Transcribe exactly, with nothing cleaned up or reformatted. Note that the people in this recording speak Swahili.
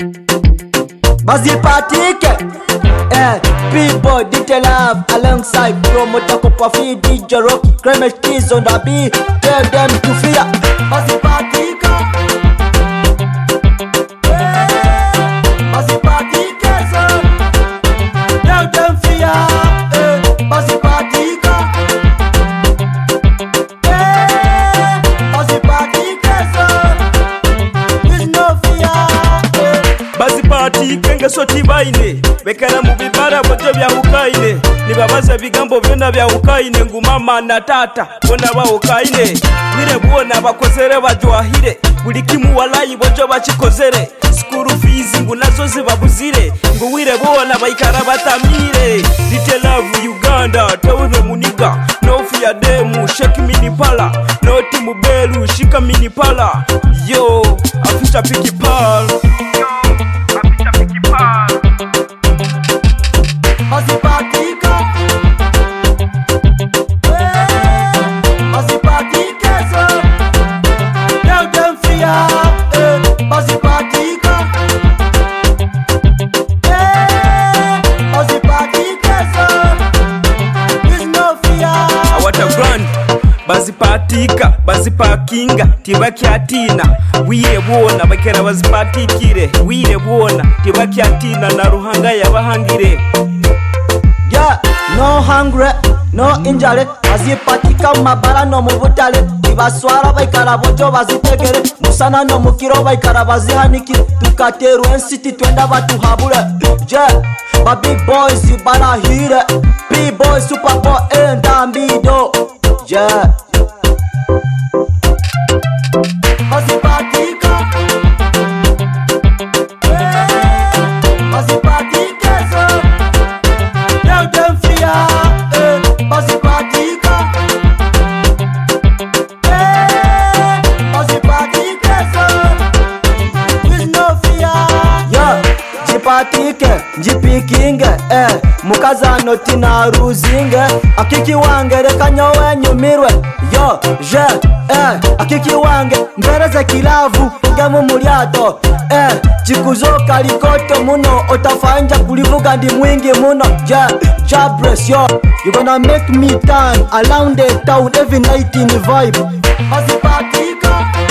Bazipatike, eh, P-Boy, D J Love, alongside promoter Kopafi, D J Rocky, Kremesh Keys on the beat. Tell them to fear. Bazipatike, eh, Bazipatike, son. Tell them fear, eh, Bazipatike, eh, Bazipatike, son. There's no fear, eh. Bazipatike ngesoti baine bekana mu bibara bojo bya hukaine nibabaza bigambo byona bya hukaine ngumama na tata bona ba hukaine wire buona bakozere bajwahire buli kimu walayi bojo bachikozere school fees ngunazo zibabuzire ngo wire buona bayikara batamire D J Love Uganda tawuno muniga no fear demu shake mini pala no timu belu shika mini pala yo afisha piki pal Bazipatike, eh, Bazipatike, son. Tell them fear, eh, Bazipatike, eh, Bazipatike, son. There's no fear. Awata grand bazipatika bazipakinga tibakyatina wire buona bakera bazipatikire wire buona tibakyatina na ruhanga yabahangire. Yeah, no hungry, no injury. Bazipatika mabara no mubutale ibaswara baikara bojo bazitegere musana no mukiro baikara bazihanikire tukateru ensiti twenda batuhabure. Yeah, ba big boys barahire P-Boy super boy and ambido. Yeah, Bazipatike, eh, Bazipatike, son. Tell them fear, eh, Bazipatike, eh, Bazipatike, son. There's no fear. Yeah, Jipatike, Jipikinge, eh, mukazano tina ruzinge, akiki wange reka nyowe nyumirwe. Yo, je, eh, akiki wange mbereze kilavu ugemu mulyato, eh, chikuzoka likoto muno otafanja kulivuga ndi mwingi muno. Yeah, Jabress, yo, you gonna make me turn around the town every night in the vibe. Bazipatike,